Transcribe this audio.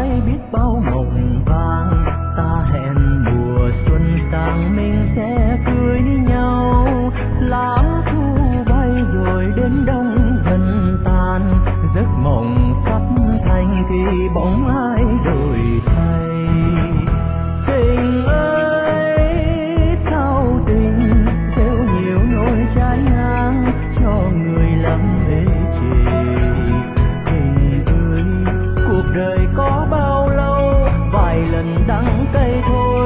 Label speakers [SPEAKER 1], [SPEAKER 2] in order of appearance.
[SPEAKER 1] mãi biết bao mộng vàng, ta hẹn mùa xuân sang mình sẽ cưới nhau. Lãng thu bay rồi đến đông dần tan, giấc mộng sắp thành thì bóng ai đổi thay. Tình ơi thao tình, gieo nhiều nỗi trái ngang cho người lắm ê chề. Tình ơi cuộc đời có bao lâu, vài lần đắng cay thôi.